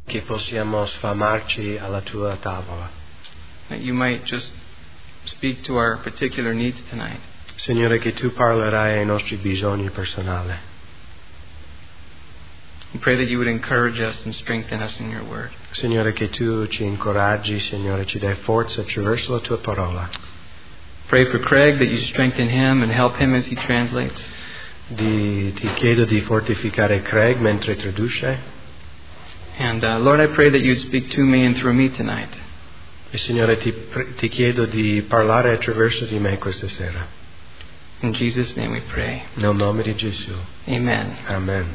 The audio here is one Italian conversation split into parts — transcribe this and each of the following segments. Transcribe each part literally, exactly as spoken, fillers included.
che possiamo sfamarci alla tua tavola. That you might just speak to our particular needs tonight. Signore, che tu parlerai ai nostri bisogni personali. We pray that you would encourage us and strengthen us in your word. Signore, che tu ci incoraggi, Signore, ci dai forza attraverso la tua parola. Pray for Craig that you strengthen him and help him as he translates. Di, ti chiedo di fortificare Craig mentre traduce. And uh, Lord, I pray that you would speak to me and through me tonight. E Signore, ti, ti chiedo di parlare attraverso di me questa sera. In Jesus' name we pray. Nel nome di Gesù. Amen. Amen.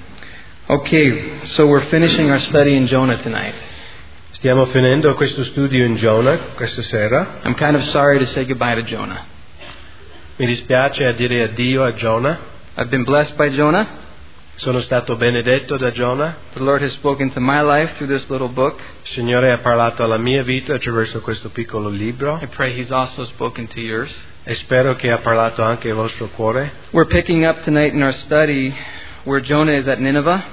Okay, so we're finishing our study in Jonah tonight. Stiamo finendo questo studio in Giona questa sera. I'm kind of sorry to say goodbye to Jonah. Mi dispiace a dire addio a Giona. I've been blessed by Jonah. Sono stato benedetto da Giona. The Lord has spoken to my life through this little book. Il Signore ha parlato alla mia vita attraverso questo piccolo libro. I pray He's also spoken to yours. E spero che ha parlato anche al vostro cuore. We're picking up tonight in our study where Jonah is at Nineveh.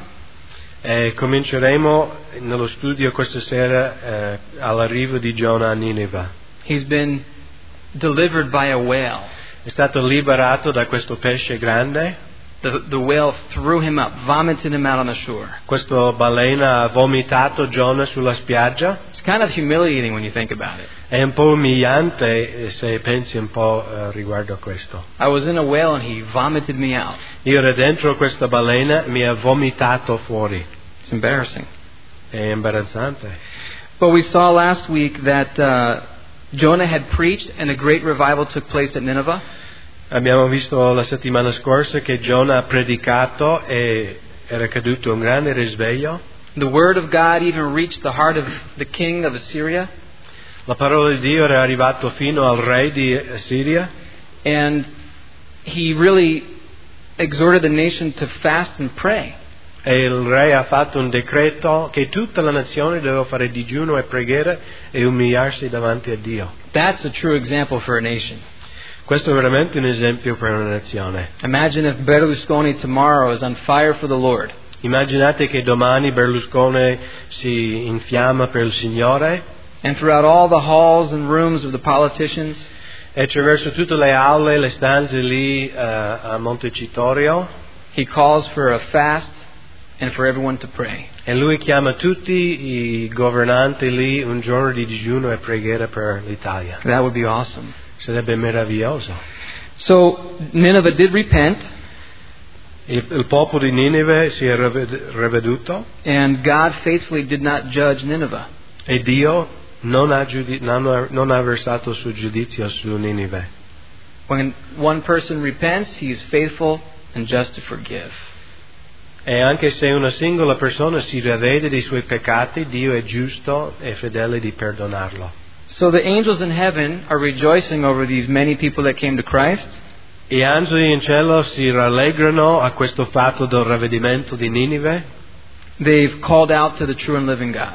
E cominceremo nello studio questa sera eh, all'arrivo di Giona a Ninive. He's been delivered by a whale. È stato liberato da questo pesce grande. The, the whale threw him up, vomited him out on the shore. Questo balena ha vomitato Giona sulla spiaggia. It's kind of humiliating when you think about it. È un po' umiliante se pensi un po' uh, riguardo a questo. I was in a whale and he vomited me out. Io ero dentro questa balena e mi ha vomitato fuori. It's embarrassing. È imbarazzante. But we saw last week that uh, Jonah had preached and a great revival took place at Nineveh. Abbiamo visto la settimana scorsa che Giona ha predicato e era caduto un grande risveglio. The word of God even reached the heart of the king of Assyria. La parola di Dio era arrivato fino al re di Assiria. And he really exhorted the nation to fast and pray. E il re ha fatto un decreto che tutta la nazione doveva fare digiuno e preghiera e umiliarsi davanti a Dio. That's a true example for a nation. Questo è veramente un esempio per una nazione. Imagine if Berlusconi tomorrow is on fire for the Lord. Immaginate che domani Berlusconi si infiamma per il Signore. And throughout all the halls and rooms of the politicians, e attraverso tutte le aule, le stanze lì uh, a Montecitorio, he calls for a fast and for everyone to pray. E lui chiama tutti i governanti lì un giorno di digiuno e preghiera per l'Italia. That would be awesome. Sarebbe meraviglioso. So Nineveh did repent. Il, il popolo di Ninive si è ravveduto. And God faithfully did not judge Nineveh. E Dio non ha, giudi- non ha, non ha versato il suo giudizio su Ninive. When one person repents, he is faithful and just to forgive. E anche se una singola persona si ravvede dei suoi peccati, Dio è giusto e fedele di perdonarlo. So the angels in heaven are rejoicing over these many people that came to Christ. Gli angeli in cielo si rallegrano a questo fatto del ravvedimento di Ninive. They've called out to the true and living God.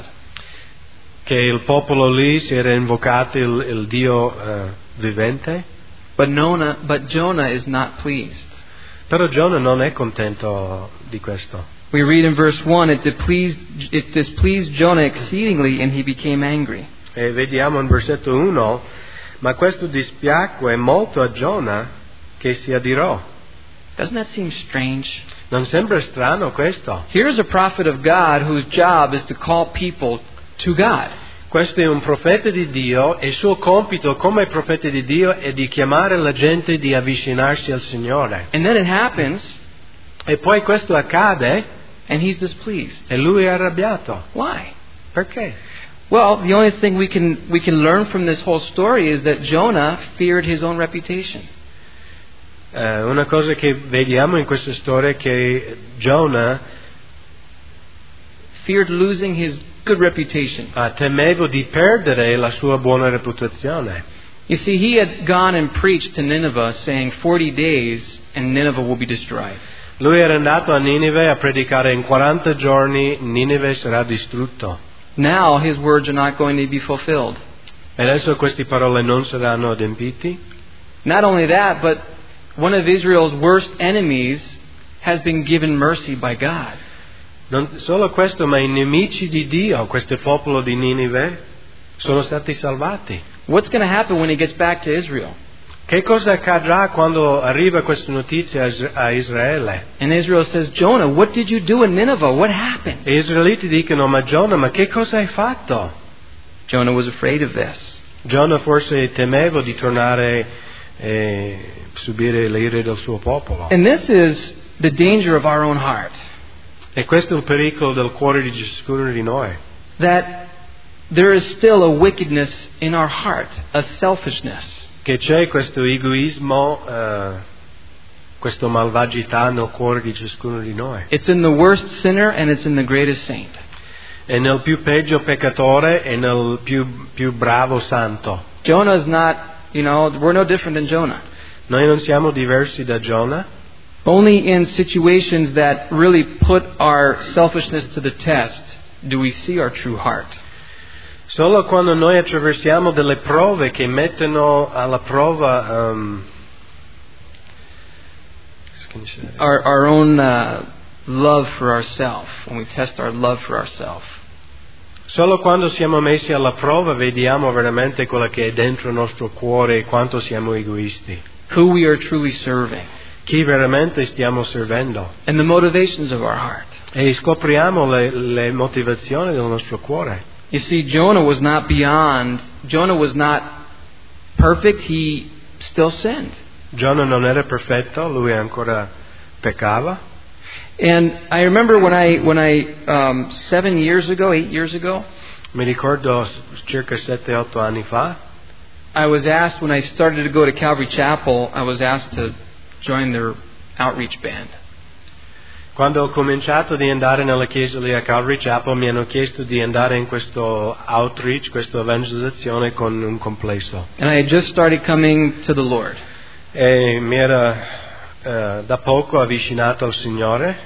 Che il popolo lì si era invocato il, il Dio uh, vivente. But Jonah, but Jonah is not pleased. Però Giona non è contento di questo. We read in verse one, it displeased, it displeased Jonah exceedingly and he became angry. E vediamo in versetto uno, ma questo dispiacque molto a Giona che si adirò. Doesn't that seem strange? Non sembra strano questo? Here's a prophet of God whose job is to call people to God. Questo è un profeta di Dio e il suo compito come profeta di Dio è di chiamare la gente di avvicinarsi al Signore. And then it happens, e poi questo accade, and he's displeased. E lui è arrabbiato. Why? Perché? Well, the only thing we can we can learn from this whole story is that Jonah feared his own reputation. Uh, una cosa che vediamo in questa storia è che Giona feared losing his good reputation. Uh, temevo di perdere la sua buona reputazione. You see, he had gone and preached to Nineveh, saying forty days and Nineveh will be destroyed. Lui era andato a Ninive a predicare in quaranta giorni Ninive sarà distrutto. Now his words are not going to be fulfilled. E adesso queste parole non saranno adempiti. Not only that, but one of Israel's worst enemies has been given mercy by God. Non solo questo, ma i nemici di Dio, questo popolo di Ninive, sono stati salvati. What's going to happen when he gets back to Israel? Che cosa accadrà quando arriva questa notizia a Is- a Israele? And Israel says, Jonah, what did you do in Nineveh? What happened? E gli israeliti dicono, ma Giona, ma che cosa hai fatto? Jonah was afraid of this. Giona forse temeva di tornare e subire l'ira del suo popolo. And this is the danger of our own heart. E questo è il pericolo del cuore di ciascuno di noi. That there is still a wickedness in our heart, a selfishness. Che c'è questo egoismo, uh, questa malvagità nel cuore di ciascuno di noi. It's in the worst sinner and it's in the greatest saint. È nel più peggio peccatore e nel più, più bravo santo. Jonah is not, you know, we're no different than Jonah. Noi non siamo diversi da Giona. Only in situations that really put our selfishness to the test do we see our true heart. Solo quando noi attraversiamo delle prove che mettono alla prova um, our, our own uh, love for ourselves, when we test our love for ourselves. Solo quando siamo messi alla prova vediamo veramente quello che è dentro il nostro cuore e quanto siamo egoisti. Who we are truly serving. Chi veramente stiamo servendo. And the motivations of our heart. E scopriamo le, le motivazioni del nostro cuore. You see, Jonah was not beyond, Jonah was not perfect, he still sinned. Giona non era perfetto, lui ancora peccava. And I remember when I, when I um, seven years ago, eight years ago, Mi ricordo circa sette otto anni fa, I was asked, when I started to go to Calvary Chapel, I was asked to join their outreach band. quando ho cominciato di andare nella chiesa lì a Calvary Chapel, mi hanno chiesto di andare in questo outreach, questa evangelizzazione con un complesso. And I had just started coming to the Lord. E mi era uh, da poco avvicinato al Signore.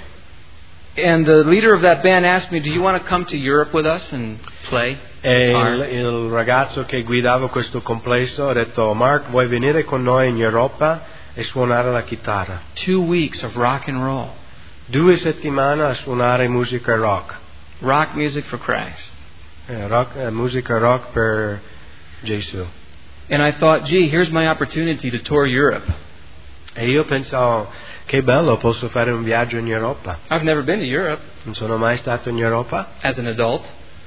And the leader of that band asked me, do you want to come to Europe with us and play E guitar? il, il ragazzo che guidava questo complesso ha detto, Mark, vuoi venire con noi in Europa e suonare la chitarra? Two weeks of rock and roll. Due settimane a suonare musica rock. Rock music for Christ. Eh, rock eh, musica rock per Gesù. And I thought, gee, here's my opportunity to tour Europe. E io pensavo, che bello, posso fare un viaggio in Europa. I've never been to Europe Non sono mai stato in Europa as an adult.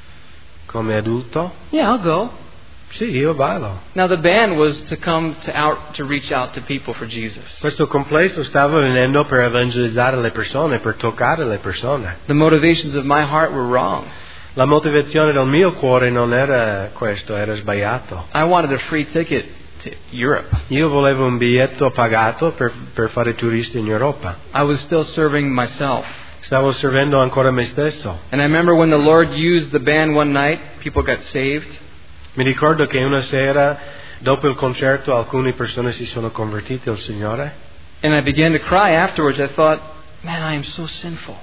come adulto. Yeah, I'll go. Sì, io vado. Now the band was to come to out to reach out to people for Jesus. Questo complesso stava venendo per evangelizzare le persone, per toccare le persone. The motivations of my heart were wrong. La motivazione del mio cuore non era questo, era sbagliato. I wanted a free ticket to Europe. Io volevo un biglietto pagato per, per fare turisti in Europa. I was still serving myself. Stavo servendo ancora me stesso. And I remember when the Lord used the band one night, people got saved. Mi ricordo che una sera, dopo il concerto, alcune persone si sono convertite al Signore. And I began to cry afterwards. I thought, man, I am so sinful.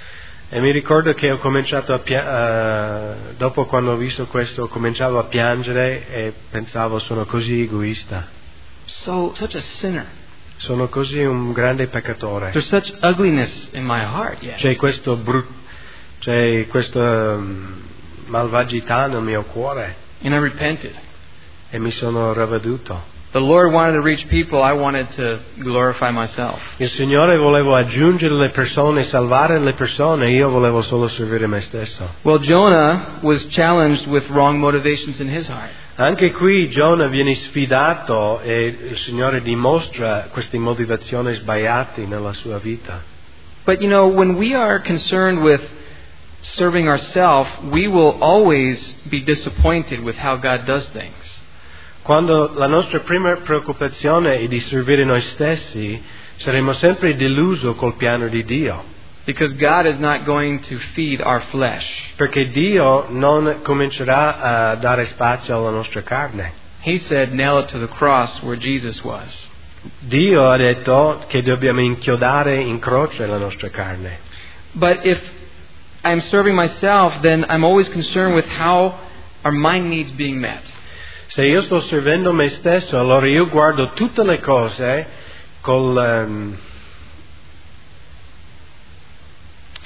E mi ricordo che ho cominciato a piangere, uh, dopo quando ho visto questo, cominciavo a piangere e pensavo, sono così egoista. So, such a sinner. Sono così un grande peccatore. There's such ugliness in my heart yet. C'è questo brut, c'è questa um, malvagità nel mio cuore. And I repented. E mi sono ravveduto. The Lord wanted to reach people. I wanted to glorify myself. Il Signore voleva aggiungere le persone, salvare le persone, io volevo solo servire me stesso. Well, Jonah was challenged with wrong motivations in his heart. Anche qui Giona viene sfidato e il Signore dimostra queste motivazioni sbagliate nella sua vita. But you know, when we are concerned with serving ourselves, we will always be disappointed with how God does things. Quando la nostra prima preoccupazione è di servire noi stessi, saremo sempre deluso col piano di Dio. Because God is not going to feed our flesh. Perché Dio non comincerà a dare spazio alla nostra carne. He said, nail it to the cross where Jesus was. Dio ha detto che dobbiamo inchiodare in croce la nostra carne. But if I'm serving myself, then I'm always concerned with how are my needs being met. Se io sto servendo me stesso, allora io guardo tutte le cose col um,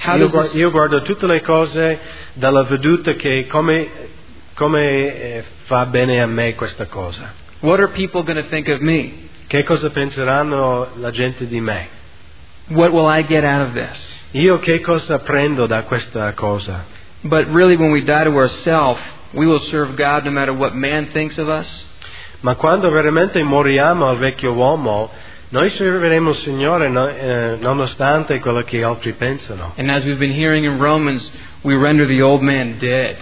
How Io, does guardo, this, io guardo tutte le cose dalla veduta che come, come eh, fa bene a me questa cosa. what are people going to think of me? Che cosa penseranno la gente di me? What will I get out of this? Io che cosa prendo da questa cosa? But really, when we die to ourselves, we will serve God no matter what man thinks of us. Ma quando veramente moriamo al vecchio uomo, noi serviremo il Signore no, eh, nonostante quello che altri pensano. And as we've been hearing in Romans, we render the old man dead.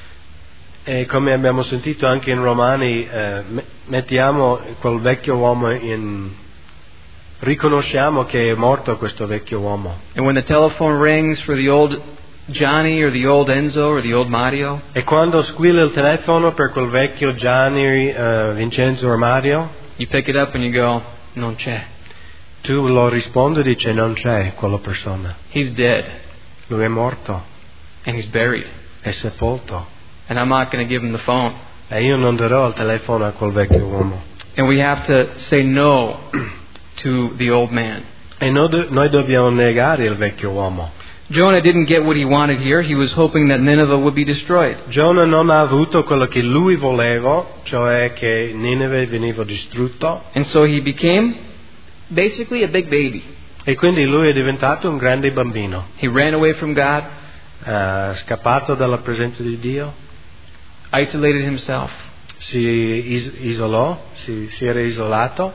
E come abbiamo sentito anche in Romani, eh, mettiamo quel vecchio uomo in... riconosciamo che è morto questo vecchio uomo. And when the telephone rings for the old Johnny or the old Enzo or the old Mario, E quando squilla il telefono per quel vecchio Gianni, eh, Vincenzo o Mario, you pick it up and you go, non c'è. tu lo rispondi e dici non c'è quella persona. He's dead. Lui è morto, And he's buried. è sepolto. And I'm not going to give him the phone. E io non darò il telefono a quel vecchio uomo. And we have to say no to the old man. E noi, do- noi dobbiamo negare il vecchio uomo. Jonah didn't get what he wanted here. He was hoping that Nineveh would be destroyed. Giona non ha avuto quello che lui voleva, cioè che Nineve veniva distrutto, And so he became basically a big baby. e quindi lui è diventato un grande bambino. He ran away from God, Ha scappato dalla presenza di Dio, isolated himself, si is- isolò, si, si era isolato,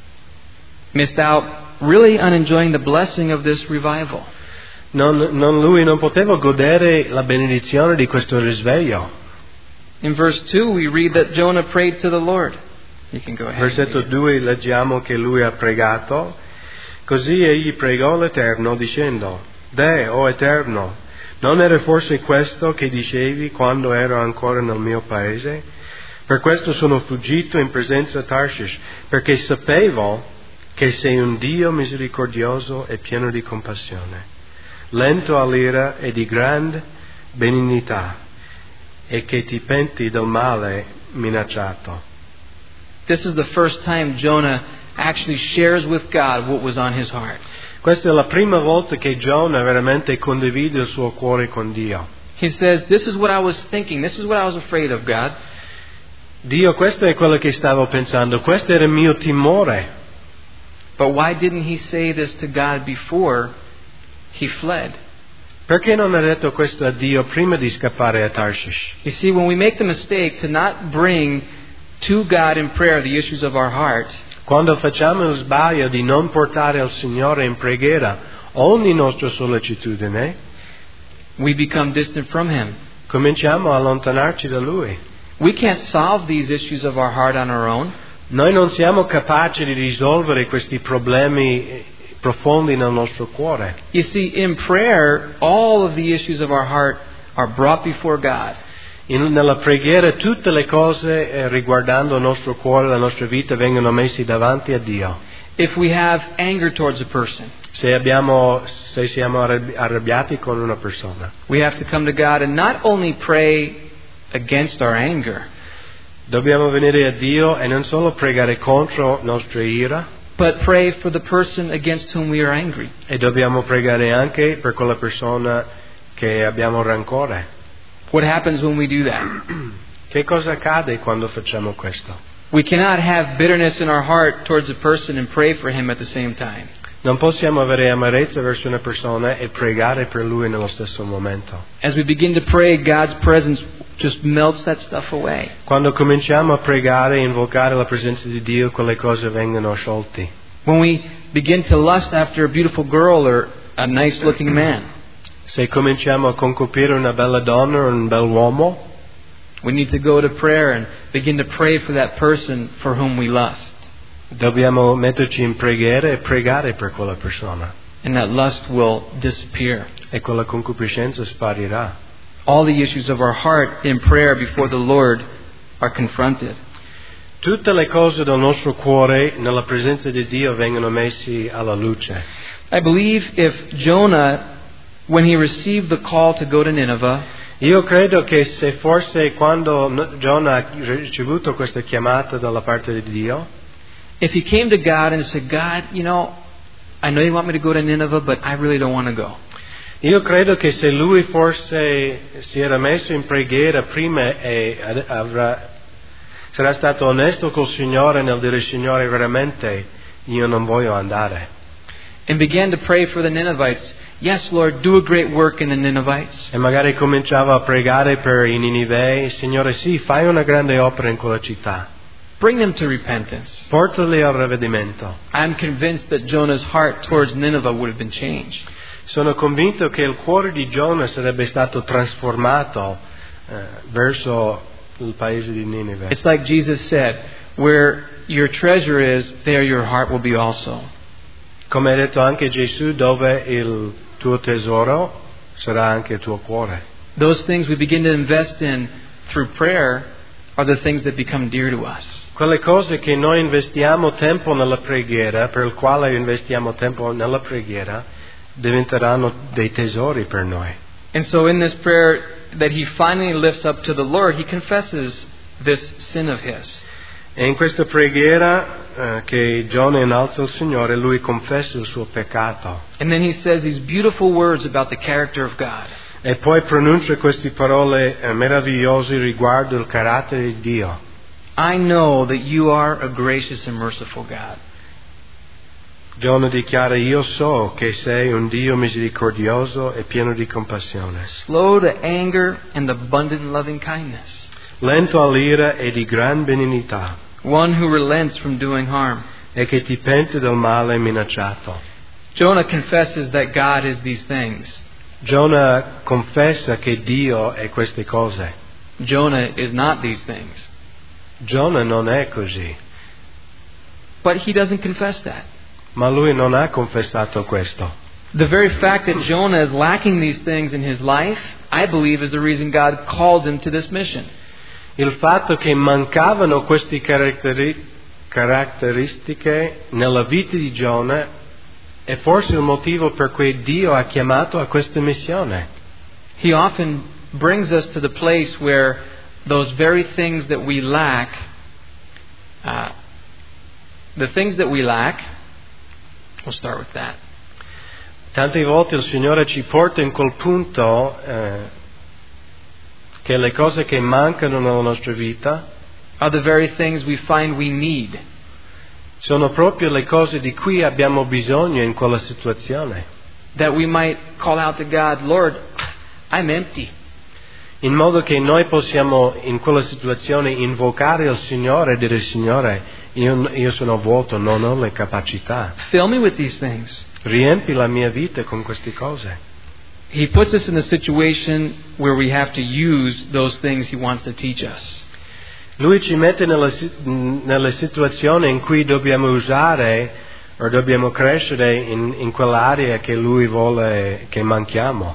missed out really on enjoying the blessing of this revival. non, non- lui non poteva godere la benedizione di questo risveglio. In verse two, we read that Jonah prayed to the Lord. You can go ahead. Versetto due leggiamo che lui ha pregato, così egli pregò l'Eterno dicendo: Deh, o Eterno, non era forse questo che dicevi quando ero ancora nel mio paese? Per questo sono fuggito in presenza a Tarshish, perché sapevo che sei un Dio misericordioso e pieno di compassione, lento all'ira e di grande benignità, e che ti penti del male minacciato. This is the first time Jonah actually shares with God what was on his heart. Questa è la prima volta che Giona veramente condivide il suo cuore con Dio. He says, "This is what I was thinking. This is what I was afraid of, God." Dio, questo è quello che stavo pensando, questo era il mio timore. But why didn't he say this to God before he fled? Perché non ha detto questo a Dio prima di scappare a Tarshish? You see, when we make the mistake to not bring to God in prayer the issues of our heart, Quando facciamo il sbaglio di non portare al Signore in preghiera ogni nostra sollecitudine, we become distant from Him. cominciamo a allontanarci da Lui. We can't solve these issues of our heart on our own. Noi non siamo capaci di risolvere questi problemi profondi nel nostro cuore. You see, in prayer, all of the issues of our heart are brought before God. In, nella preghiera tutte le cose eh, riguardando il nostro cuore, la nostra vita, vengono messi davanti a Dio. If we have anger towards a person, Se, abbiamo, se siamo arrabbi- arrabbiati con una persona, we have to come to God and not only pray against our anger, dobbiamo venire a Dio e non solo pregare contro nostra ira, but pray for the person against whom we are angry. e dobbiamo pregare anche per quella persona che abbiamo rancore. What happens when we do that? Che cosa accade quando facciamo questo? We cannot have bitterness in our heart towards a person and pray for him at the same time. Non possiamo avere amarezza verso una persona e pregare per lui nello stesso momento. As we begin to pray, God's presence just melts that stuff away. Quando cominciamo a pregare e invocare la presenza di Dio, quelle cose vengono sciolte. When we begin to lust after a beautiful girl or a nice looking man, Se cominciamo a concupire una bella donna o un bel uomo, we need to go to prayer and begin to pray for that person for whom we lust. dobbiamo metterci in preghiera e pregare per quella persona. And that lust will disappear. E quella concupiscenza sparirà. All the issues of our heart in prayer before the Lord are confronted. Tutte le cose del nostro cuore nella presenza di Dio vengono messi alla luce. I believe if Jonah, when he received the call to go to Nineveh, Io credo che se forse quando Giona ha ricevuto questa chiamata dalla parte di Dio, if he came to God and said, God, you know, I know you want me to go to Nineveh, but I really don't want to go. Io credo che se lui forse si era messo in preghiera prima e avrà, sarà stato onesto col Signore nel dire Signore veramente io non voglio andare. And began to pray for the Ninevites. Yes, Lord, do a great work in the Ninevites. E magari cominciava a pregare per i Ninivei, Signore sì, fai una grande opera in quella città. Bring them to repentance. Portali al ravvedimento. I'm convinced that Jonah's heart towards Nineveh would have been changed. Sono convinto che il cuore di Giona sarebbe stato trasformato eh, verso il paese di Ninive. It's like Jesus said, where your treasure is, there your heart will be also. Come ha detto anche Gesù, dove il tuo tesoro sarà anche il tuo cuore. Those things we begin to invest in through prayer are the things that become dear to us. Quelle cose che noi investiamo tempo nella preghiera, per il quale investiamo tempo nella preghiera, diventeranno dei tesori per noi. And so in this prayer that he finally lifts up to the Lord, he confesses this sin of his. E in questa preghiera eh, che Giona innalza al Signore, lui confessa il suo peccato. And then he says these beautiful words about the character of God. E poi pronuncia queste parole eh, meravigliose riguardo il carattere di Dio. I know that you are a gracious and merciful God. Giona dichiara, io so che sei un Dio misericordioso e pieno di compassione. Slow to anger and abundant loving kindness. Lento all'ira e di gran benignità. One who relents from doing harm. E che ti pente del male minacciato. Jonah confesses that God is these things. Giona confessa che Dio è queste cose. Jonah is not these things. Giona non è così. But he doesn't confess that. Ma lui non ha confessato questo. The very fact that Jonah is lacking these things in his life, I believe, is the reason God called him to this mission. Il fatto che mancavano queste caratteri- caratteristiche nella vita di Giona è forse il motivo per cui Dio ha chiamato a questa missione. He often brings us to the place where those very things that we lack, uh, the things that we lack, we'll start with that. Tante volte il Signore ci porta in quel punto eh, che le cose che mancano nella nostra vita are the very things we find we need. Sono proprio le cose di cui abbiamo bisogno in quella situazione. That we might call out to God, Lord, I'm empty. In modo che noi possiamo in quella situazione invocare il Signore e dire, Signore, io, io sono vuoto, non ho le capacità. Fill me with these things. Riempi la mia vita con queste cose. He puts us in a situation where we have to use those things He wants to teach us. Lui ci mette nella, nelle situazioni in cui dobbiamo usare o dobbiamo crescere in, in quell'area che Lui vuole che manchiamo.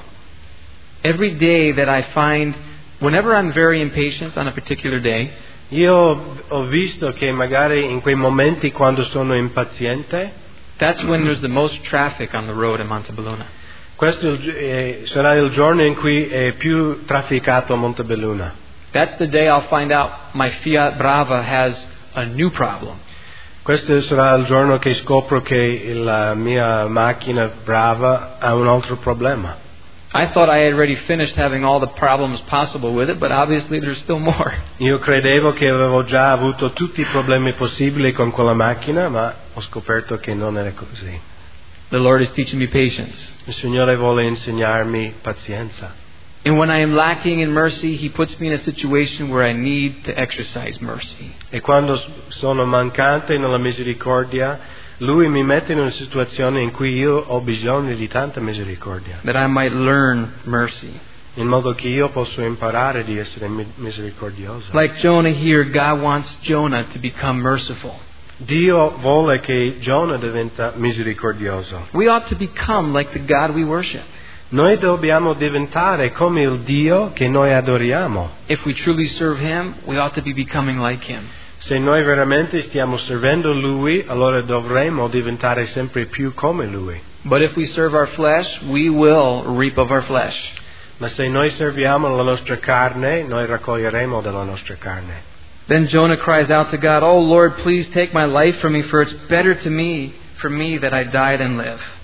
Every day that I find, whenever I'm very impatient on a particular day, Io ho visto che magari in quei momenti quando sono impaziente, that's when there's the most traffic on the road in Montebelluna. questo eh, sarà il giorno in cui è più trafficato a Montebelluna. That's the day I'll find out my Fiat Brava has a new problem. Questo sarà il giorno che scopro che la mia macchina Brava ha un altro problema. I thought I had already finished having all the problems possible with it, but obviously there's still more. Io credevo che avevo già avuto tutti i problemi possibili con quella macchina, ma ho scoperto che non era così. The Lord is teaching me patience. Il Signore vuole insegnarmi pazienza. And when I am lacking in mercy, He puts me in a situation where I need to exercise mercy. E quando sono mancante nella misericordia, Lui mi mette in una situazione in cui io ho bisogno di tanta misericordia. That I might learn mercy. In modo che io possa imparare di essere misericordioso. Like Jonah here, God wants Jonah to become merciful. Dio vuole che Giona diventa misericordioso. We ought to become like the God we worship. Noi dobbiamo diventare come il Dio che noi adoriamo. If we truly serve Him, we ought to be becoming like Him. Se noi veramente stiamo servendo Lui, allora dovremo diventare sempre più come Lui. But if we serve our flesh, we will reap of our flesh. Ma se noi serviamo la nostra carne, noi raccoglieremo della nostra carne. Then Jonah cries out to God, "Oh Lord, please take my life from me, for it's better to me, for me that I die than live."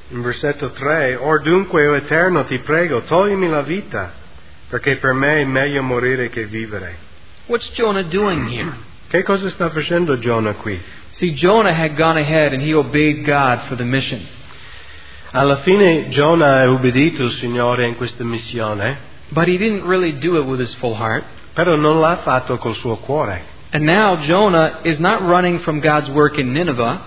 In versetto tre, or dunque, o Eterno, ti prego, toglimi la vita, perché per me è meglio morire che vivere. What's Jonah doing here? Che cosa sta facendo Giona qui? See, Jonah had gone ahead and he obeyed God for the mission. Alla fine Giona ha ubbidito il Signore in questa missione, But he didn't really do it with his full heart. però non l'ha fatto col suo cuore. And now Jonah is not running from God's work in Nineveh.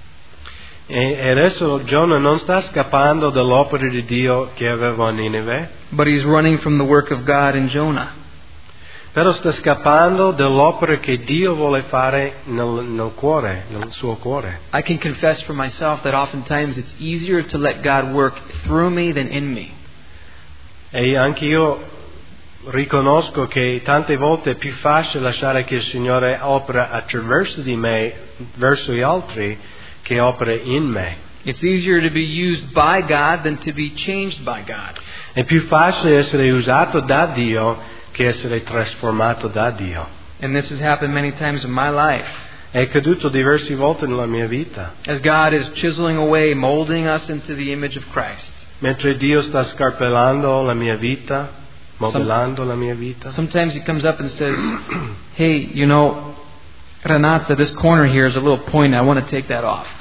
E e adesso Giona non sta scappando dall'opera di Dio che aveva a Ninive, But he's running from the work of God in Jonah. però sta scappando dall'opera che Dio vuole fare nel, nel cuore, nel suo cuore. I can confess for myself that oftentimes it's easier to let God work through me than in me. E anche io riconosco che tante volte è più facile lasciare che il Signore opera attraverso di me, verso gli altri, che opera in me. It's easier to be used by God than to be changed by God. È più facile essere usato da Dio che essere trasformato da Dio. And this has happened many times in my life. È accaduto diverse volte nella mia vita. As God is chiseling away, molding us into the image of Christ. Mentre Dio sta scarpellando la mia vita, modellando la mia vita. Sometimes He comes up and says, hey, you know, Renata, this corner here is a little pointy. I want to take that off.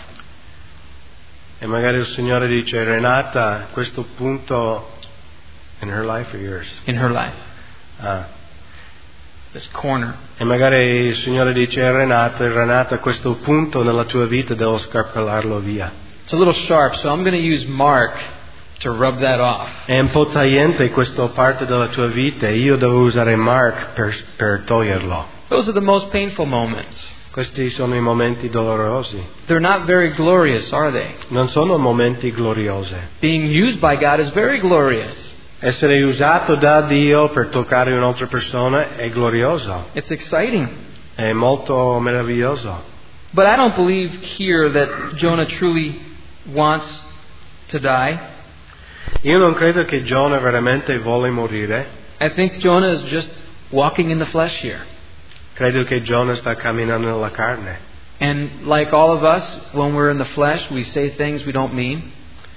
E magari il Signore dice, Renata, questo punto in her life or yours? In her life. Ah. This corner. E magari il Signore dice, Renata, Renata, questo punto nella tua vita devo scarpellarlo via. It's a little sharp, so I'm going to use Mark to rub that off. È un po' tagliente questa parte della tua vita e io devo usare Mark per, per toglierlo. Those are the most painful moments. Questi sono i momenti dolorosi. They're not very glorious, are they? Non sono momenti gloriosi. Being used by God is very glorious. Essere usato da Dio per toccare un'altra persona è glorioso. It's exciting. È molto meraviglioso. But I don't believe here that Jonah truly wants to die. Io non credo che Giona veramente vuole morire. I think Jonah is just walking in the flesh here. Credo che Giona sta camminando nella carne. And like all of us, when we're in the flesh, we say things we don't mean.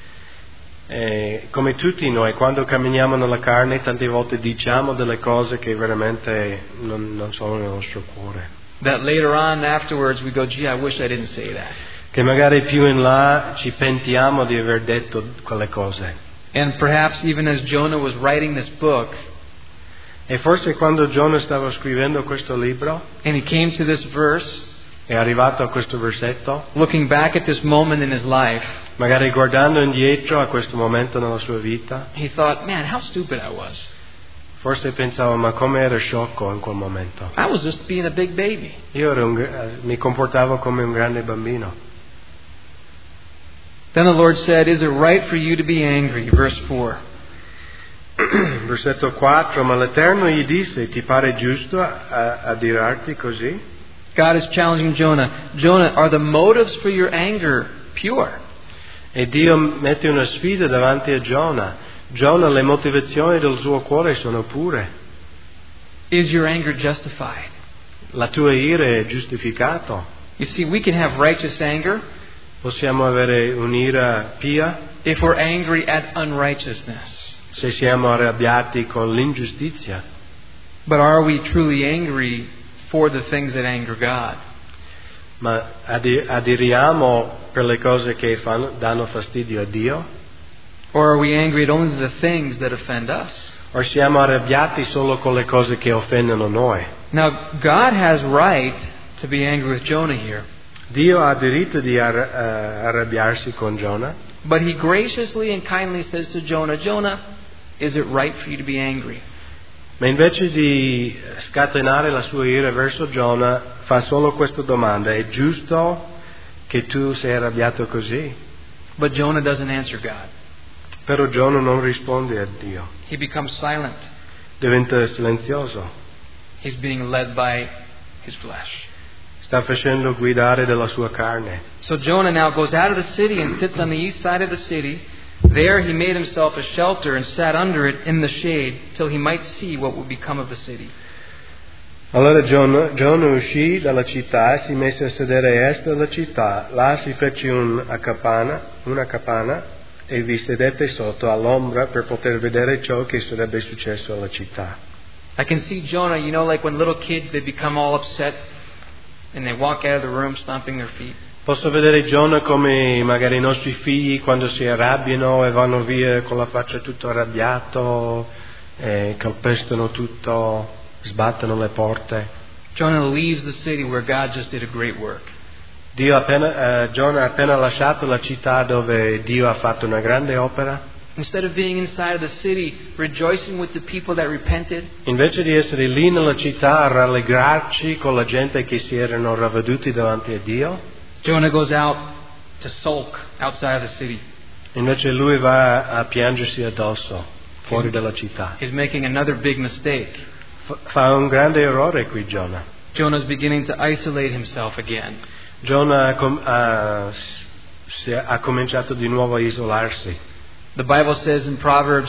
E come tutti noi, quando camminiamo nella carne, tante volte diciamo delle cose che veramente non, non sono nel nostro cuore. That later on, afterwards, we go, gee, I wish I didn't say that. Che magari più in là ci pentiamo di aver detto quelle cose. And perhaps even as Jonah was writing this book, E forse quando Giona stava scrivendo questo libro, and he came to this verse, è arrivato a questo versetto, looking back at this moment in his life, magari guardando indietro a questo momento nella sua vita, he thought, man, how stupid I was. forse pensava, ma come ero sciocco in quel momento. I was just being a big baby. Io ero un, mi comportavo come un grande bambino. Then the Lord said, is it right for you to be angry? Verse four. Versetto quattro, ma l'Eterno gli disse, ti pare giusto a, a dirarti così? God is challenging Jonah. Jonah, are the motives for your anger pure? E Dio mette una sfida davanti a Giona. Giona, le motivazioni del suo cuore sono pure. Is your anger justified? La tua ira è giustificata. You see, we can have righteous anger Possiamo avere un'ira pia if we're angry at unrighteousness. se siamo arrabbiati con l'ingiustizia. But are we truly angry for the things that anger God? Ma adi- adiriamo per le cose che fanno, danno fastidio a Dio? Or are we angry at only the things that offend us? O siamo arrabbiati solo con le cose che offendono noi? Now, God has right to be angry with Jonah here. Dio ha diritto di ar- uh, arrabbiarsi con Giona, But He graciously and kindly says to Jonah, Jonah, is it right for you to be angry? ma invece di scatenare la sua ira verso Giona fa solo questa domanda: è giusto che tu sei arrabbiato così? But Jonah doesn't answer God. Però Giona non risponde a Dio, He becomes silent. diventa silenzioso, He's being led by his flesh. sta facendo guidare dalla sua carne. So Jonah now goes out of the city and sits on the east side of the city. There he made himself a shelter and sat under it in the shade till he might see what would become of the city. Allora Giona, Giona uscì dalla città e si mise a sedere a est della città. Là si fece una capanna, una capanna e vi sedette sotto all'ombra per poter vedere ciò che sarebbe successo alla città. I can see Jonah, you know, like when little kids, they become all upset and they walk out of the room stomping their feet. Posso vedere Giona come magari i nostri figli quando si arrabbiano e vanno via con la faccia tutto arrabbiato, e calpestano tutto, sbattono le porte. Jonah leaves the city where God just did a great work. Dio appena, uh, Giona ha appena lasciato la città dove Dio ha fatto una grande opera. Instead of being inside of the city, rejoicing with the people that repented, Invece di essere lì nella città a rallegrarci con la gente che si erano ravveduti davanti a Dio, Jonah goes out to sulk outside of the city. invece lui va a piangersi addosso, fuori dalla città. He's making another big mistake. F- fa un grande errore qui Giona. Jonah's beginning to isolate himself again. Giona ha, com- ha, si- ha cominciato di nuovo a isolarsi. The Bible says in Proverbs,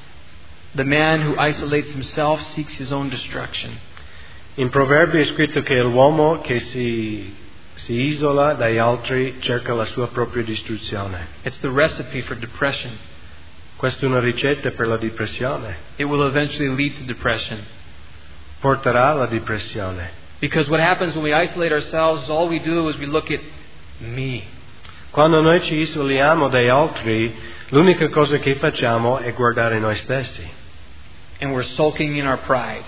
the man who isolates himself seeks his own destruction. In Proverbi è scritto che l'uomo che si, si isola dagli altri cerca la sua propria distruzione. It's the recipe for depression. Questa è una ricetta per la depressione. It will eventually lead to depression. Porterà alla depressione. Because what happens when we isolate ourselves is all we do is we look at me. Quando noi ci isoliamo dagli altri, l'unica cosa che facciamo è guardare noi stessi. And we're sulking in our pride.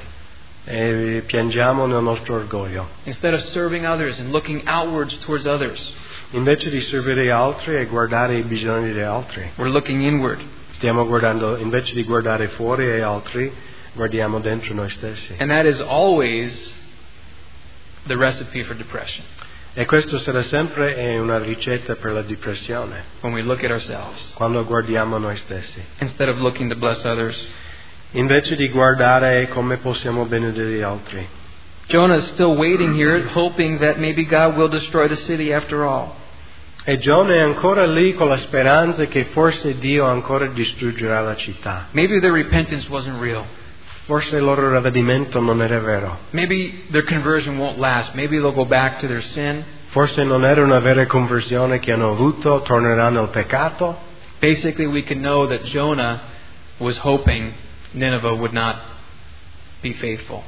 E piangiamo nel nostro orgoglio. Instead of serving others and looking outwards towards others, Invece di servire gli altri e guardare i bisogni degli altri, we're looking inward. stiamo guardando, invece di guardare fuori agli altri, guardiamo dentro noi stessi. And that is always the recipe for depression. E questo sarà sempre è una ricetta per la depressione, When we look at ourselves quando guardiamo noi stessi. instead of looking to bless others. Invece di guardare come possiamo benedire gli altri. Jonah is still waiting here, hoping that maybe God will destroy the city after all. E Giona è ancora lì con la speranza che forse Dio ancora distruggerà la città. Maybe their repentance wasn't real. Forse il loro ravvedimento non era vero. Maybe their conversion won't last. Maybe they'll go back to their sin. Forse non era una vera conversione che hanno avuto, torneranno al peccato. Basically, we can know that Jonah was hoping Nineveh would not be faithful.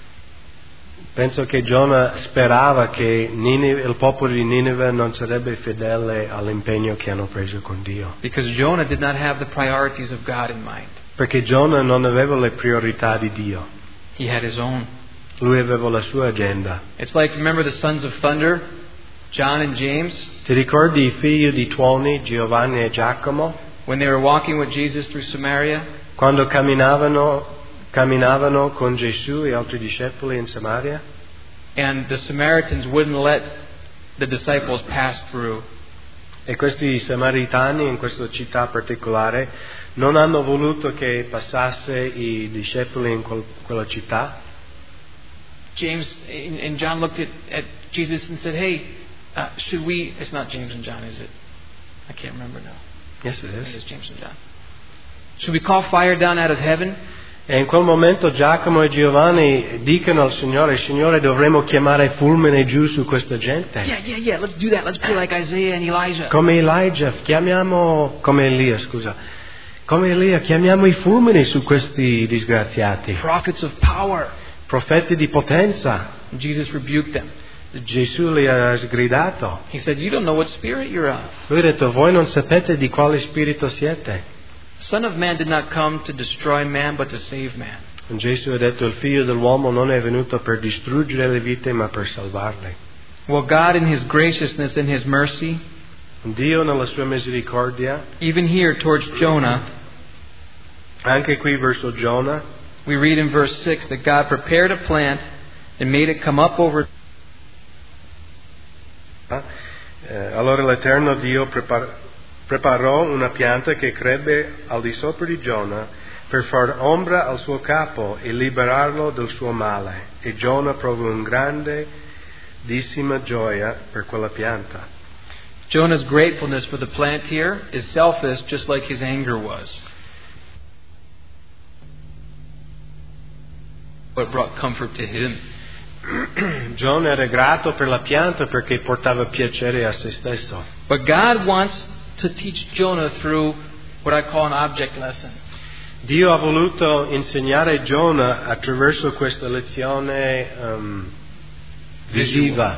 Penso che Giona sperava che Ninive, il popolo di Ninive non sarebbe fedele all'impegno che hanno preso con Dio. Because Jonah did not have the priorities of God in mind. Perché Giona non aveva le priorità di Dio. He had his own. Lui aveva la sua agenda. It's like, remember the sons of thunder, John and James, Ti ricordi i figli di tuoni, Giovanni e Giacomo? when they were walking with Jesus through Samaria? Quando camminavano, camminavano con Gesù e altri discepoli in Samaria? And the Samaritans wouldn't let the disciples pass through. E questi samaritani in questa città particolare non hanno voluto che passasse i discepoli in quel, quella città. James and John looked at, at Jesus and said, hey, uh, should we... It's not James and John, is it? I can't remember now. Yes, it I think is. it's James and John. Should we call fire down out of heaven? E in quel momento Giacomo e Giovanni dicono al Signore: Signore, dovremmo chiamare fulmine giù su questa gente. Yeah, yeah, yeah, let's do that. Let's be like Isaiah and Elijah. Come Elijah, chiamiamo, come Elia, scusa. Come Elia, chiamiamo i fulmini su questi disgraziati. Prophets of power. Profeti di potenza. And Jesus rebuked them. Gesù li ha sgridato. He said, you don't know what spirit you're of. Lui ha detto: voi non sapete di quale spirito siete. Son of Man did not come to destroy man, but to save man. Gesù ha detto: il figlio dell'uomo non è venuto per distruggere le vite, ma per salvarle. Well, God in His graciousness and His mercy, Dio nella sua misericordia, even here towards Jonah, anche qui verso Giona, we read in verse six that God prepared a plant and made it come up over. eh, allora l'Eterno Dio prepar- preparò una pianta che crebbe al di sopra di Giona per far ombra al suo capo e liberarlo del suo male. E Giona provò una grandissima gioia per quella pianta. Jonah's gratefulness for the plant here is selfish, just like his anger was. But brought comfort to him. Giona era grato per la pianta perché portava piacere a se stesso. But God wants to teach Jonah through what I call an object lesson. Dio ha voluto insegnare Giona attraverso questa lezione um, visiva.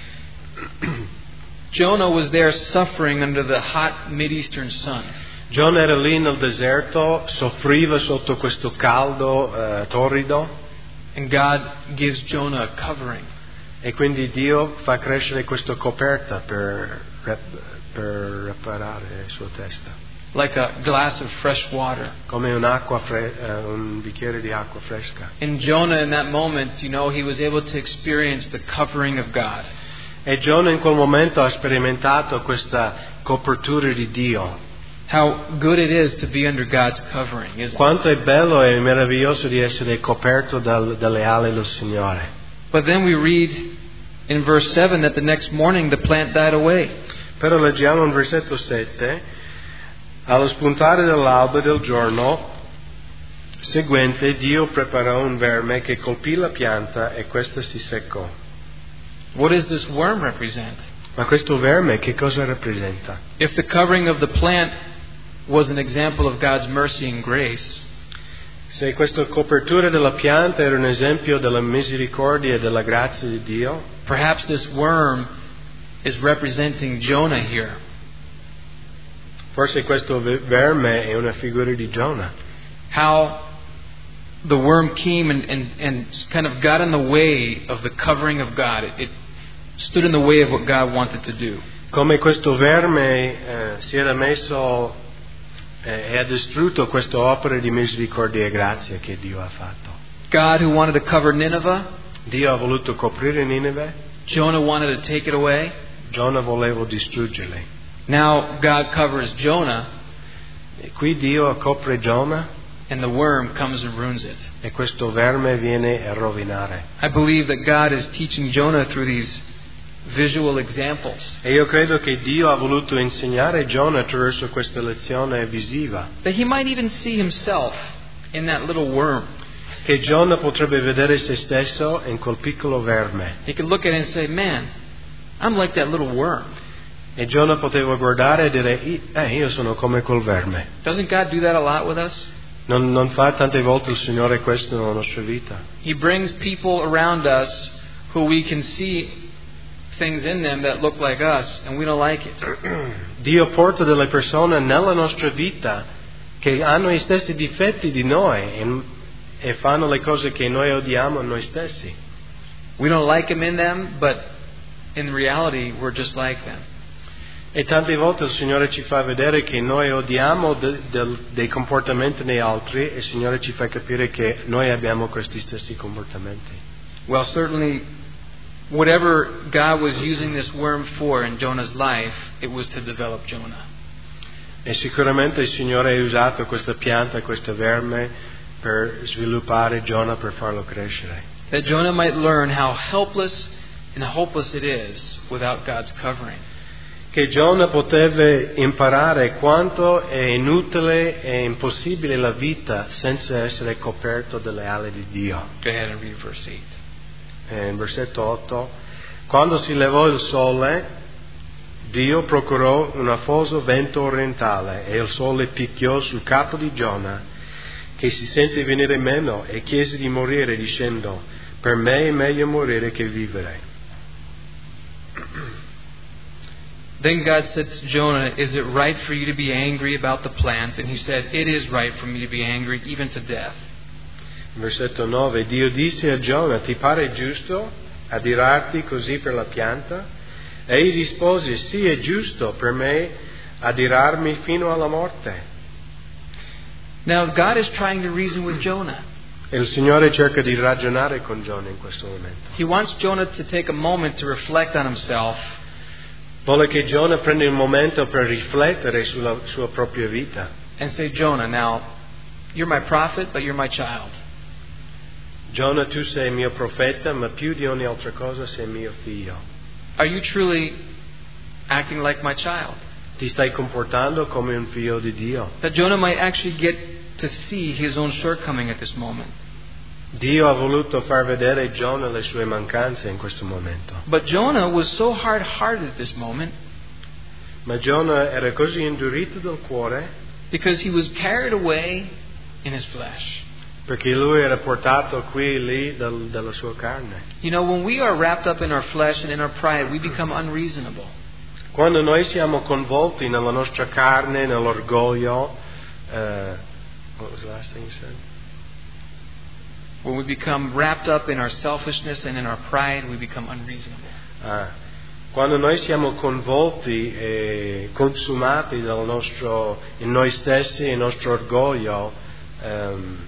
Jonah was there suffering under the hot Mideastern sun. Giona era lì nel deserto, soffriva sotto questo caldo uh, torrido. And God gives Jonah a covering. E quindi Dio fa crescere questa coperta per, per riparare la sua testa. Like a glass of fresh water. Come un'acqua fre- uh, un bicchiere di acqua fresca. And Jonah in that moment, you know, he was able to experience the covering of God. E Giona in quel momento ha sperimentato questa copertura di Dio. How good it is to be under God's covering, isn't it? Quanto è bello e meraviglioso di essere coperto dal, dalle ali del Signore. But then we read in verse seven that the next morning the plant died away. Però leggiamo in versetto sette, allo spuntare dell'alba del giorno seguente Dio preparò un verme che colpì la pianta e questa si seccò. What does this worm represent? Ma questo verme che cosa rappresenta? If the covering of the plant was an example of God's mercy and grace, se questa copertura della pianta era un esempio della misericordia e della grazia di Dio, perhaps this worm is representing Jonah here. Forse questo verme è una figura di Giona. How the worm came and, and, and kind of got in the way of the covering of God. It, it stood in the way of what God wanted to do. Come questo verme eh, si era messo eh, e ha distrutto questa opera di misericordia e grazia che Dio ha fatto. God, who wanted to cover Nineveh, Dio ha voluto coprire Nineve. Jonah wanted to take it away. Giona voleva distruggerli. Now God covers Jonah, E qui Dio copre Giona and the worm comes and ruins it. e questo verme viene a rovinare. I believe that God is teaching Jonah through these visual examples. E io credo che Dio ha voluto insegnare Giona attraverso questa lezione visiva. That he might even see himself in that little worm. Che Giona potrebbe vedere se stesso in quel piccolo verme. He could look at it and say, man, I'm like that little worm. E Giona poteva guardare e dire, eh, io sono come quel verme. Doesn't God do that a lot with us? Non, non fa tante volte il Signore questo nella nostra vita. He brings people around us who we can see things in them that look like us and we don't like it. Dio porta delle persone nella nostra vita che hanno gli stessi difetti di noi e, e fanno le cose che noi odiamo noi stessi. We don't like him in them, but in reality we're just like them. E tante volte il Signore ci fa vedere che noi odiamo de, de, dei comportamenti negli altri e il Signore ci fa capire che noi abbiamo questi stessi comportamenti. Well, certainly, whatever God was using this worm for in Jonah's life, it was to develop Jonah. E sicuramente il Signore ha usato questa pianta, questo verme, per sviluppare Giona, per farlo crescere. That Jonah might learn how helpless and hopeless it is without God's covering. Che Giona poteva imparare quanto è inutile e impossibile la vita senza essere coperto dalle ali di Dio. Go ahead and read verse eight. E in versetto otto, quando si levò il sole, Dio procurò un afoso vento orientale e il sole picchiò sul capo di Giona, che si sente venire meno e chiese di morire dicendo, per me è meglio morire che vivere. Then God said to Jonah, is it right for you to be angry about the plant? And he said, it is right for me to be angry, even to death. Versetto nove, Dio disse a Giona, ti pare giusto adirarti così per la pianta? E egli rispose, sì, è giusto per me adirarmi fino alla morte. Now God is trying to reason with Jonah. E il Signore cerca di ragionare con Giona in questo momento. He wants Jonah to take a moment to reflect on himself. Vuole che Giona prenda un momento per riflettere sulla sua propria vita. And say, Jonah, now, you're my prophet, but you're my child. Giona, tu sei mio profeta, ma più di ogni altra cosa sei mio figlio. Are you truly acting like my child? Ti stai comportando come un figlio di Dio. That Jonah might actually get to see his own shortcoming at this moment. Dio ha voluto far vedere a Giona le sue mancanze in questo momento. But Jonah was so hard-hearted at this moment. Ma Giona era così indurito del cuore because he was carried away in his flesh. perché lui era portato qui e lì dal, dalla sua carne. You know, when we are wrapped up in our flesh and in our pride, we become unreasonable. Quando noi siamo coinvolti nella nostra carne, nell'orgoglio, uh, what was the last thing you said? When we become wrapped up in our selfishness and in our pride, we become unreasonable. Ah, quando noi siamo coinvolti e consumati dal nostro, in noi stessi, il nostro orgoglio, um,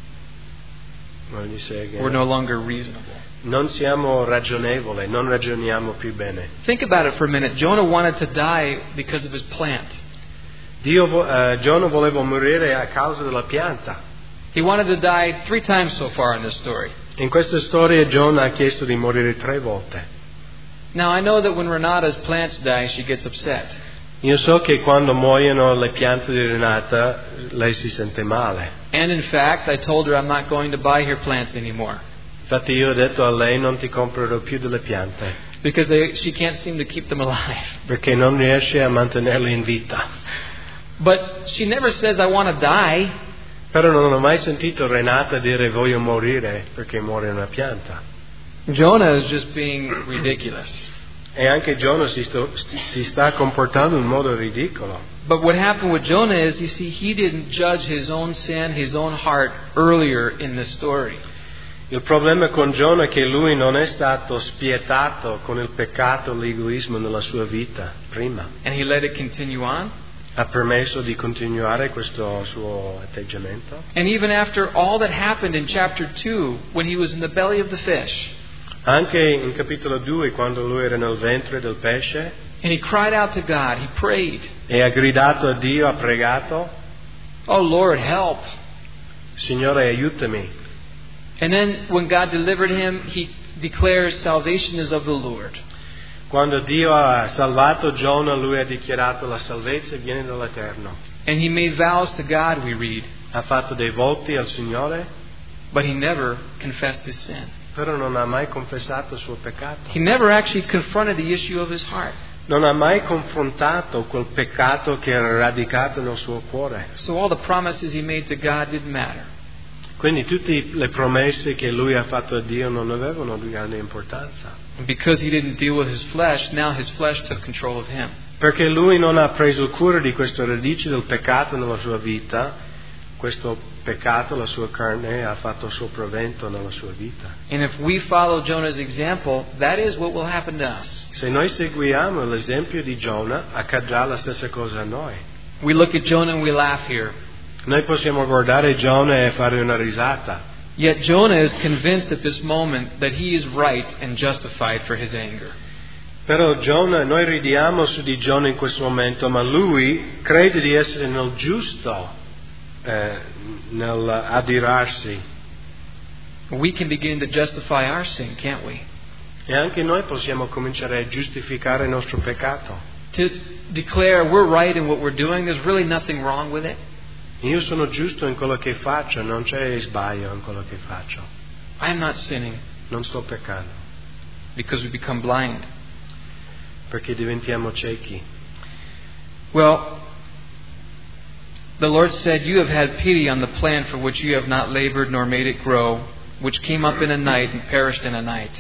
what did you say again? We're no longer reasonable. Non siamo ragionevoli, non ragioniamo più bene. Think about it for a minute. Jonah wanted to die because of his plant. Dio, uh, Giona voleva morire a causa della pianta. He wanted to die three times so far in this story. In questa storia Giona ha chiesto di morire tre volte. Now I know that when Renata's plants die, she gets upset. Io so che quando muoiono le piante di Renata lei si sente male. And in fact, I told her I'm not going to buy her plants anymore. Infatti io ho detto a lei non ti comprerò più delle piante. Because they, she can't seem to keep them alive. Perché non riesce a mantenerle in vita. But she never says I want to die. Però non ho mai sentito Renata dire voglio morire perché muore una pianta. Jonah is just being ridiculous. E anche Giona si, sto, si sta comportando in modo ridicolo. But what happened with Jonah is, you see, he didn't judge his own sin, his own heart earlier in the story. Il problema con Giona è che lui non è stato spietato con il peccato, l'egoismo nella sua vita prima. And he let it continue on. Ha permesso di continuare questo suo atteggiamento. And even after all that happened in chapter two, when he was in the belly of the fish, Anche in capitolo due, quando lui era nel ventre del pesce, and he cried out to God, he prayed, e ha gridato a Dio, ha pregato, "Oh Lord, help." Signore aiutami. And then when God delivered him, he declares salvation is of the Lord. Quando Dio ha salvato Giona, lui ha dichiarato la salvezza viene dall'Eterno. And he made vows to God, we read, Ha fatto dei voti al Signore, but he never confessed his sin. però non ha mai confessato il suo peccato. He never actually confronted the issue of his heart. Non ha mai confrontato quel peccato che era radicato nel suo cuore. So all the promises he made to God didn't matter. Quindi tutte le promesse che lui ha fatto a Dio non avevano di grande importanza. And because he didn't deal with his flesh, now his flesh took control of him. Perché lui non ha preso cura di questa radice del peccato nella sua vita, questo peccato, la sua carne, ha fatto sopravvento nella sua vita. And if we follow Jonah's example, that is what will happen to us. Se noi seguiamo l'esempio di Giona, accadrà la stessa cosa a noi. We look at Jonah and we laugh here. Noi possiamo guardare Giona e fare una risata. Yet Jonah is convinced at this moment that he is right and justified for his anger. Però Giona, noi ridiamo su di Giona in questo momento, ma lui crede di essere nel giusto, eh, nel adirarsi. We can begin to justify our sin, can't we? E anche noi possiamo cominciare a giustificare il nostro peccato. To declare we're right in what we're doing, there's really nothing wrong with it. Io sono giusto in quello che faccio, non c'è sbaglio in quello che faccio. I'm not sinning, Non sto peccando, because we become blind. perché diventiamo ciechi. Well, the Lord said, "You have had pity on the plant for which you have not labored nor made it grow, which came up in a night and perished in a night."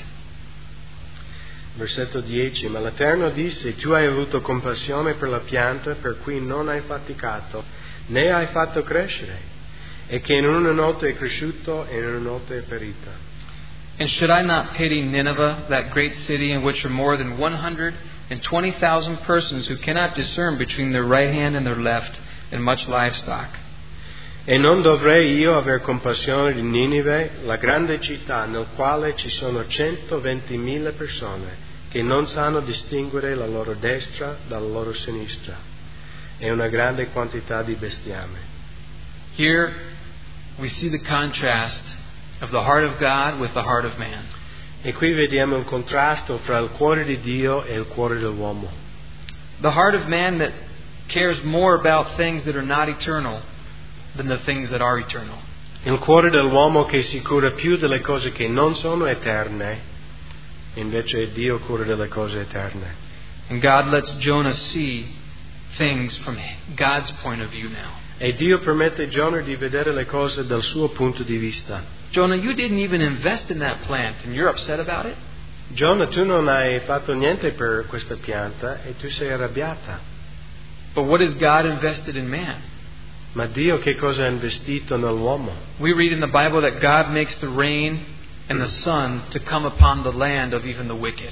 Versetto dieci. Ma l'Eterno disse: Tu hai avuto compassione per la pianta per cui non hai faticato, né hai fatto crescere, e che in una notte è cresciuto e in una notte è perita. And should I not pity Nineveh, that great city in which are more than one hundred twenty thousand persons who cannot discern between their right hand and their left, and much livestock? E non dovrei io aver compassione di Ninive, la grande città nel quale ci sono centoventimila persone che non sanno distinguere la loro destra dalla loro sinistra, e una grande quantità di bestiame. Here we see the contrast of the heart of God with the heart of man. E qui vediamo il contrasto fra il cuore di Dio e il cuore dell'uomo. The heart of man that cares more about things that are not eternal than the things that are eternal. Il cuore dell'uomo che si cura più delle cose che non sono eterne, invece Dio cura delle cose eterne. And God lets Jonah see things from God's point of view now. E Dio permette a Giona di vedere le cose dal suo punto di vista. Jonah, you didn't even invest in that plant and you're upset about it? Giona, tu non hai fatto niente per questa pianta e tu sei arrabbiata. But what has God invested in man? Ma Dio che cosa ha investito nell'uomo? We read in the Bible that God makes the rain and the sun to come upon the land of even the wicked.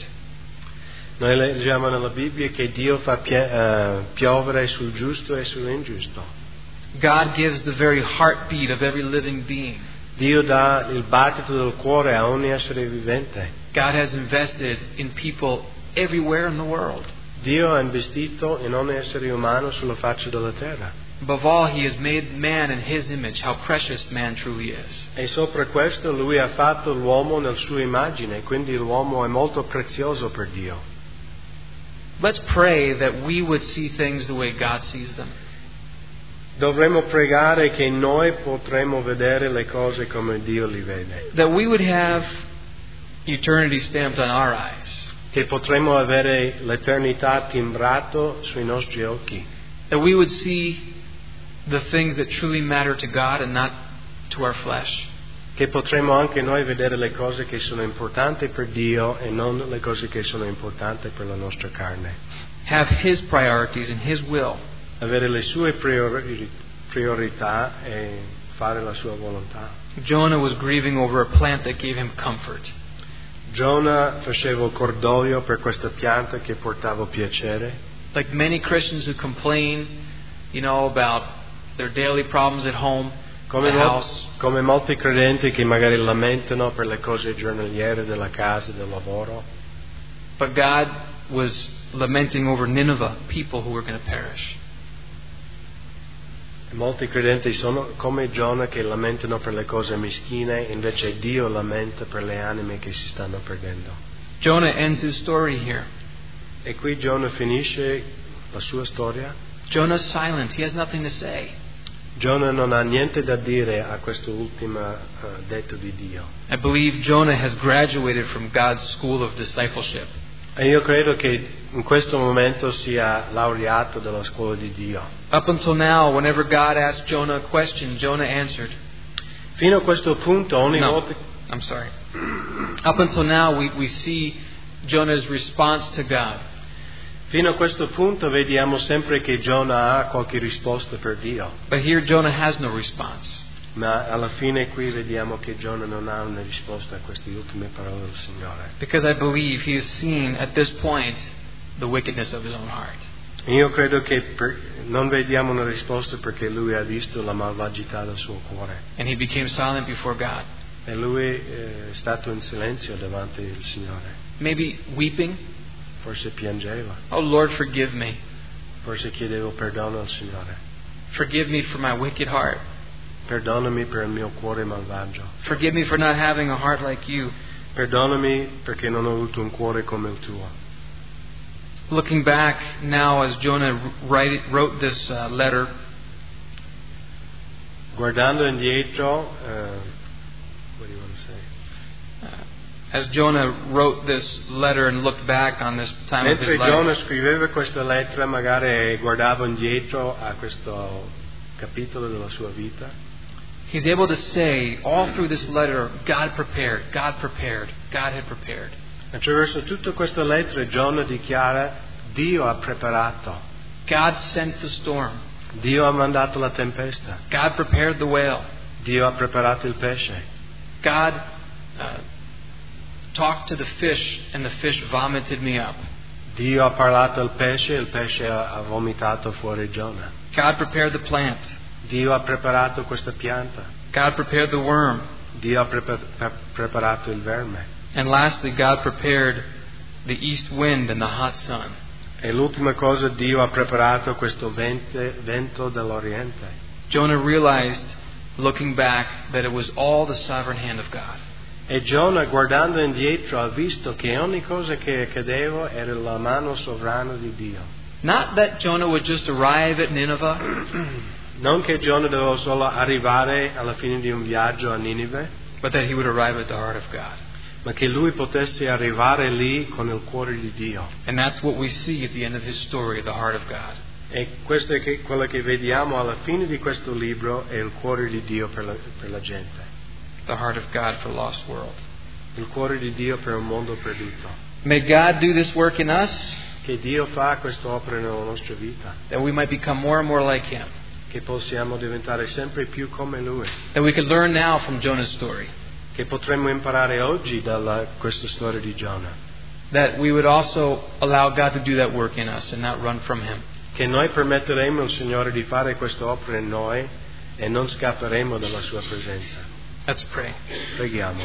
Noi leggiamo nella Bibbia che Dio fa pie- uh, piovere sul giusto e sull'ingiusto. God gives the very heartbeat of every living being. Dio dà il battito del cuore a ogni essere vivente. God has invested in people everywhere in the world. Dio ha investito in ogni essere umano sulla faccia della terra. Above all, He has made man in His image. How precious man truly is. E sopra questo Lui ha fatto l'uomo nel suo immagine, quindi l'uomo è molto prezioso per Dio. Let's pray that we would see things the way God sees them. Dovremmo pregare che noi potremo vedere le cose come Dio li vede. That we would have eternity stamped on our eyes. Che potremo avere l'eternità timbrato sui nostri occhi. That we would see the things that truly matter to God and not to our flesh. Che potremo anche noi vedere le cose che sono importanti per Dio e non le cose che sono importanti per la nostra carne. Have His priorities and His will. Avere le sue priori- priorità e fare la sua volontà. Jonah was grieving over a plant that gave him comfort. Giona faceva cordoglio per questa pianta che portava piacere. Like many Christians who complain, you know, about their daily problems at home, Come, the mol- house. come molti credenti che magari lamentano per le cose giornaliere della casa, del lavoro. But God was lamenting over Nineveh, people who were going to perish. Molti credenti sono come Giona che lamentano per le cose meschine, invece Dio lamenta per le anime che si stanno perdendo. Jonah ends his story here. E qui Giona finisce la sua storia. Jonah's silent. He has nothing to say. Giona non ha niente da dire a questo ultimo uh, detto di Dio. I believe Jonah has graduated from God's school of discipleship. E io credo che in questo momento sia laureato dalla scuola di Dio. Up until now, whenever God asked Jonah a question, Jonah answered. Fino a questo punto, ogni No, volta... I'm sorry. Up until now, we, we see Jonah's response to God. Fino a questo punto vediamo sempre che Giona ha qualche risposta per Dio. But here, Jonah has no response. Ma alla fine qui vediamo che Giona non ha una risposta a queste ultime parole del Signore. Because I believe he has seen at this point the wickedness of his own heart. Io credo che per, non vediamo una risposta perché lui ha visto la malvagità del suo cuore. And he became silent before God. E lui è stato in silenzio davanti al Signore. Maybe weeping. Forse piangeva. Oh Lord, forgive me. Forse chiedeva perdono al Signore. Forgive me for my wicked heart. Perdonami per il mio cuore malvagio. Forgive me for not having a heart like you. Perdonami perché non ho avuto un cuore come il tuo. Looking back now as Jonah write, wrote this uh, letter, Guardando indietro, uh, what do you want to say? uh, as Jonah wrote this letter and looked back on this time of Mentre his life, Giona scriveva questa lettera, magari guardava indietro a questo capitolo della sua vita. he's able to say all through this letter, God prepared, God prepared, God had prepared. Attraverso tutta questa lettera Giona dichiara: Dio ha preparato, God sent the storm. Dio ha mandato la tempesta, God prepared the whale. Dio ha preparato il pesce, God uh, talked to the fish and the fish vomited me up. Dio ha parlato al pesce e il pesce ha vomitato fuori Giona. God prepared the plant. Dio ha preparato questa pianta, God prepared the worm. Dio ha prepa- pre- preparato il verme. And lastly, God prepared the east wind and the hot sun. E l'ultima cosa, Dio ha preparato questo vente, vento dell'Oriente. Jonah realized, looking back, that it was all the sovereign hand of God. E Giona, guardando indietro, ha visto che ogni cosa che accadeva era la mano sovrana di Dio. Not that Jonah would just arrive at Nineveh, Non che Giona doveva solo arrivare alla fine di un viaggio a Ninive, but that he would arrive at the heart of God. ma che lui potesse arrivare lì con il cuore di Dio. And that's what we see at the end of his story, the heart of God. E questo è che, quello che vediamo alla fine di questo libro, è il cuore di Dio per la, per la gente. The heart of God for a lost world. Il cuore di Dio per un mondo perduto. May God do this work in us, Che Dio fa quest'opera nella nostra vita. that we might become more and more like Him. Che possiamo diventare sempre più come Lui. That we could learn now from Jonah's story. Che potremmo imparare oggi da questa storia di Giona. That we would also allow God to do that work in us and not run from Him. Che noi permetteremo al Signore di fare quest'opera in noi e non scapperemo dalla Sua presenza. Let's pray. Preghiamo.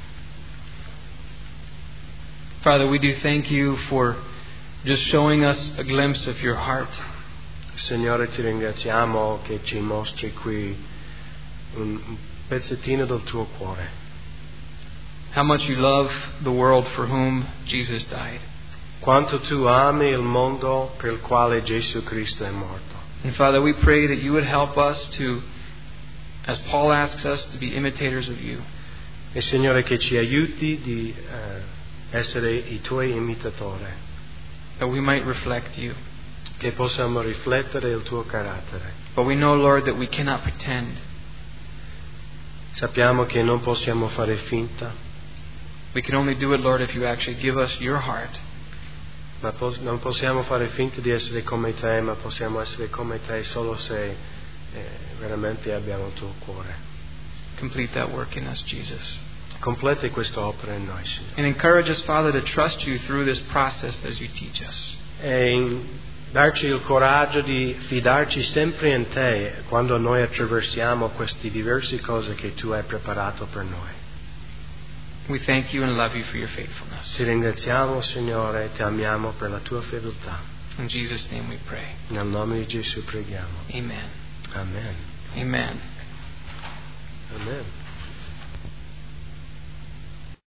Father, we do thank You for just showing us a glimpse of Your heart. Signore, ti ringraziamo che ci mostri qui un pezzettino del Tuo cuore. How much You love the world for whom Jesus died. Quanto Tu ami il mondo per il quale Gesù Cristo è morto. And Father, we pray that You would help us to, as Paul asks us, to be imitators of You. E Signore, che ci aiuti di uh, essere i Tuoi imitatori. That we might reflect You. Che possiamo riflettere il Tuo carattere. But we know, Lord, that we cannot pretend. Sappiamo che non possiamo fare finta. We can only do it, Lord, if You actually give us Your heart. Ma pos- non possiamo fare finta di essere come Te, ma possiamo essere come Te solo se eh, veramente abbiamo il Tuo cuore. Complete that work in us, Jesus. Completi questa opera in noi, Signore. And encourage us, Father, to trust You through this process as You teach us. E in darci il coraggio di fidarci sempre in Te quando noi attraversiamo queste diverse cose che Tu hai preparato per noi. We thank You and love You for Your faithfulness. Ti ringraziamo, Signore, e ti amiamo per la Tua fedeltà. In Jesus' name we pray. Nel nome di Gesù preghiamo. Amen. Amen. Amen. Amen.